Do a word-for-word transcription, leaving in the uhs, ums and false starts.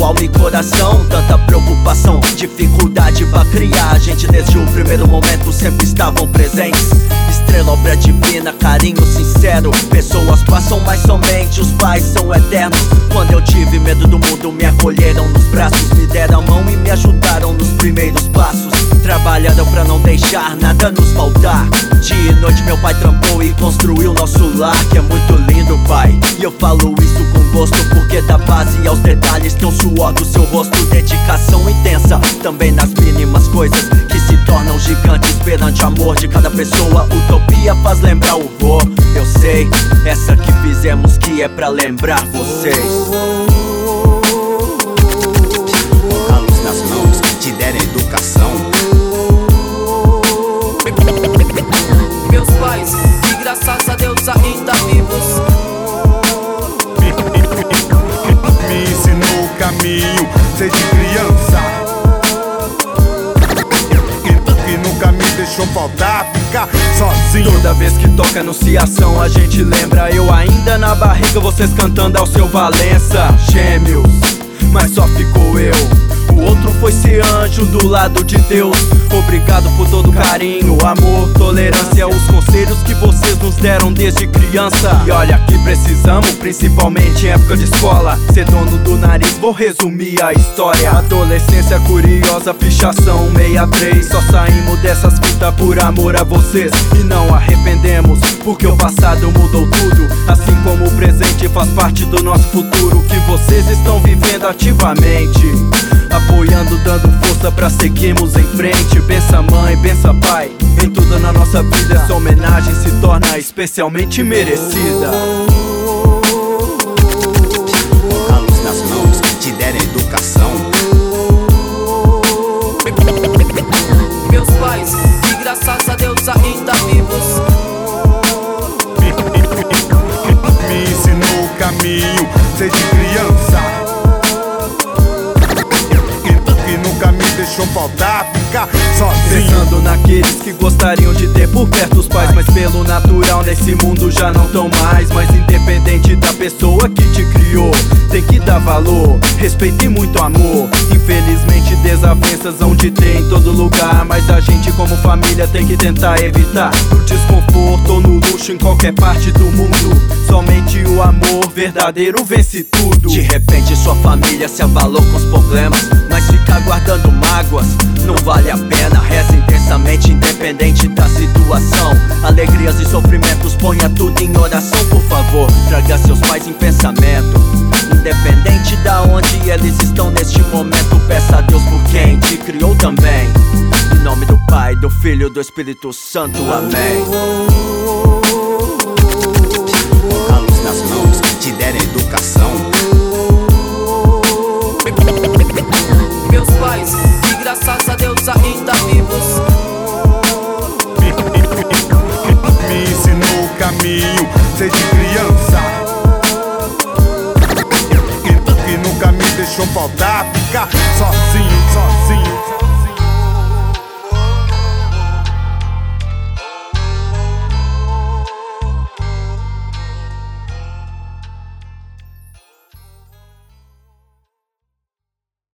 alma e coração. Tanta preocupação, dificuldade pra criar. A gente desde o primeiro momento sempre estavam presentes. Estrela, obra divina, carinho sincero. Pessoas passam, mas somente os pais são eternos. Quando eu tive medo do mundo, me acolheram nos braços, me deram a mão e me ajudaram nos primeiros passos. Trabalhando pra não deixar nada nos faltar. Dia e noite meu pai trampou e construiu nosso lar, que é muito lindo, pai. E eu falo isso com gosto, porque da base aos detalhes tem o suor do seu rosto. Dedicação intensa, também nas mínimas coisas que se tornam gigantes perante o amor de cada pessoa. Utopia faz lembrar o vô. Eu sei, essa que fizemos que é pra lembrar vocês. A luz nas mãos que te deram educação. Meus pais, e graças a Deus ainda vivos, me ensinou o caminho desde criança, e nunca me deixou faltar, ficar sozinho. Toda vez que toca anunciação a gente lembra. Eu ainda na barriga, vocês cantando ao seu Valença. Gêmeos, mas só ficou eu. O outro foi ser anjo do lado de Deus. Obrigado por todo o carinho, amor, tolerância, os conselhos que vocês nos deram desde criança. E olha que precisamos, principalmente em época de escola, ser dono do nariz, vou resumir a história. Adolescência curiosa, fichação sessenta e três. Só saímos dessas fitas por amor a vocês e não arrependemos, porque o passado mudou tudo, assim como o presente faz parte do nosso futuro, que vocês estão vivendo ativamente, apoiando, dando força pra seguirmos em frente. Bença mãe, bença pai, em tudo na nossa vida. Essa homenagem se torna especialmente merecida. A luz nas mãos que te deram educação. meus pais, e graças a Deus ainda vivos, Me ensinou o caminho desde criança, e nunca me deixou faltar, ficar sozinho. Pensando naqueles que gostariam de ter por perto os pais, mas pelo natural nesse mundo já não tão mais. Mas independente da pessoa que te criou, tem que dar valor, respeito e muito amor. Infelizmente desavenças onde tem em todo lugar, mas a gente como família tem que tentar evitar. No desconforto ou no luxo, em qualquer parte do mundo, somente o amor verdadeiro vence tudo. De repente sua família se abalou com os problemas, mas ficar guardando mágoas não vale a pena. Reza intensamente, independente da situação. Alegrias e sofrimentos, ponha tudo em oração. Por favor, traga seus pais em pensamento, independente da onde eles estão neste momento. Peça a Deus por quem te criou também. Em nome do Pai, do Filho e do Espírito Santo, amém. A luz nas mãos que te deram educação. meus pais, e graças a Deus ainda vivos, Me ensinou o caminho desde criança, e nunca me deixou faltar, ficar sozinho, sozinho.